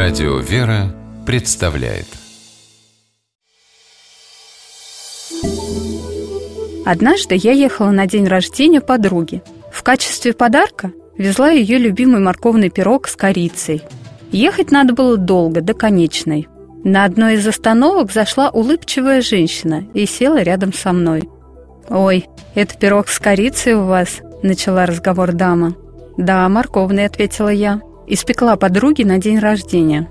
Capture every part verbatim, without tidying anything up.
Радио «Вера» представляет. Однажды я ехала на день рождения подруги. В качестве подарка везла ее любимый морковный пирог с корицей. Ехать надо было долго, до конечной. На одной из остановок зашла улыбчивая женщина и села рядом со мной. «Ой, это пирог с корицей у вас?» – начала разговор дама. «Да, морковный», – ответила я. Испекла подруге на день рождения.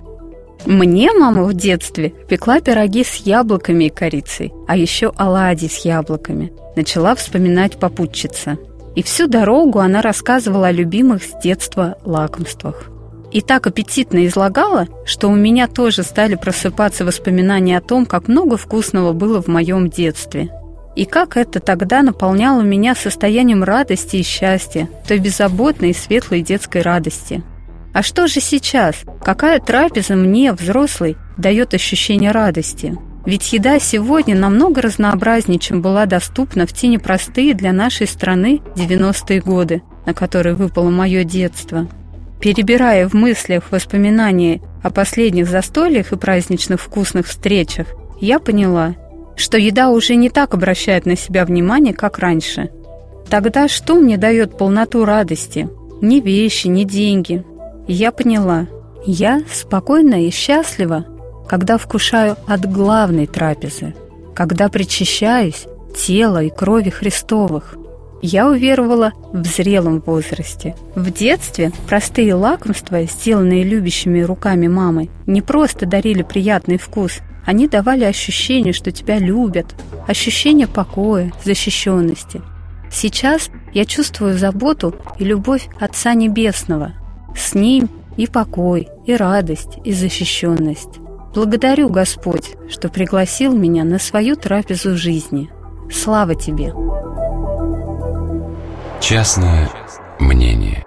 Мне мама в детстве пекла пироги с яблоками и корицей, а еще оладьи с яблоками. Начала вспоминать попутчица. И всю дорогу она рассказывала о любимых с детства лакомствах. И так аппетитно излагала, что у меня тоже стали просыпаться воспоминания о том, как много вкусного было в моем детстве. И как это тогда наполняло меня состоянием радости и счастья, той беззаботной и светлой детской радости. А что же сейчас? Какая трапеза мне, взрослой, дает ощущение радости? Ведь еда сегодня намного разнообразнее, чем была доступна в те непростые для нашей страны девяностые годы, на которые выпало мое детство. Перебирая в мыслях воспоминания о последних застольях и праздничных вкусных встречах, я поняла, что еда уже не так обращает на себя внимание, как раньше. Тогда что мне дает полноту радости? Ни вещи, ни деньги. И я поняла, я спокойна и счастлива, когда вкушаю от главной трапезы, когда причащаюсь тела и крови Христовых. Я уверовала в зрелом возрасте. В детстве простые лакомства, сделанные любящими руками мамы, не просто дарили приятный вкус, они давали ощущение, что тебя любят, ощущение покоя, защищенности. Сейчас я чувствую заботу и любовь Отца Небесного. С Ним и покой, и радость, и защищенность. Благодарю, Господь, что пригласил меня на свою трапезу жизни. Слава Тебе! Частное мнение.